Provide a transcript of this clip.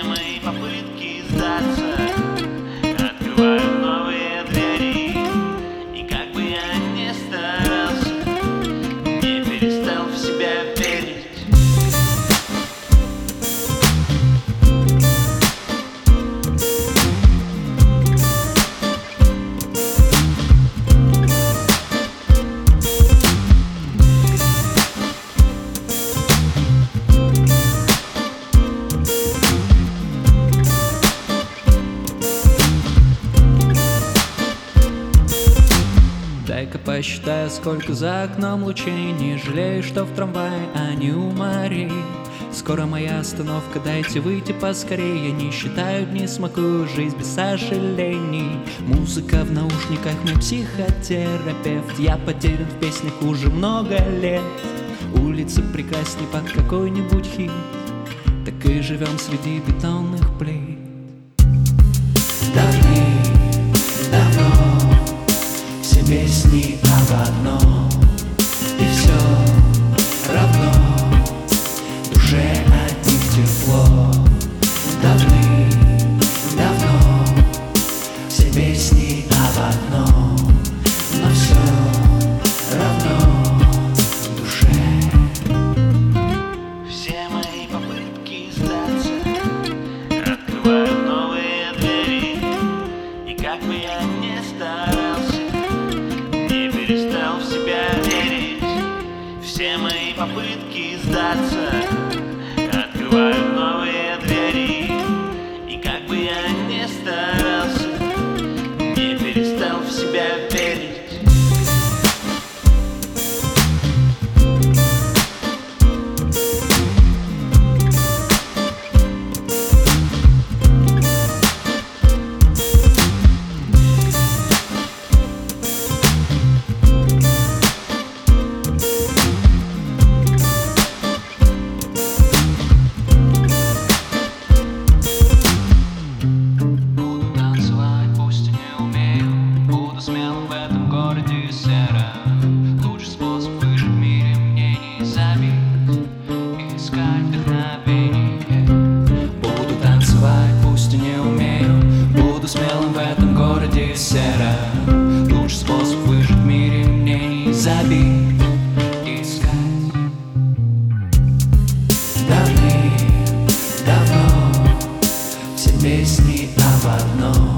Все мои попытки сдаться открывают новые двери. И как бы я ни старался, не перестал в себя верить. Дай-ка посчитаю, сколько за окном лучей. Не жалею, что в трамвае, а не у морей. Скоро моя остановка, дайте выйти поскорее. Я не считаю дни, смакую жизнь без сожалений. Музыка в наушниках, мой психотерапевт. Я потерян в песнях уже много лет. Улица прекрасней под какой-нибудь хит. Так и живем среди бетонных плит. Давным-давно все песни об одном, и все равно душе от них тепло. Давным-давно все песни об одном, но все равно душе. Все мои попытки сдаться открывают новые двери. И как бы я ни старался, не перестал в себя верить. Все мои попытки сдаться открывают новые двери. И как бы я ни старался, не перестал в себя верить. Буду танцевать, пусть и не умею. Буду смелым в этом городе серо. Лучший способ выжить в мире мне не забить, искать. Давным-давно все песни об одном.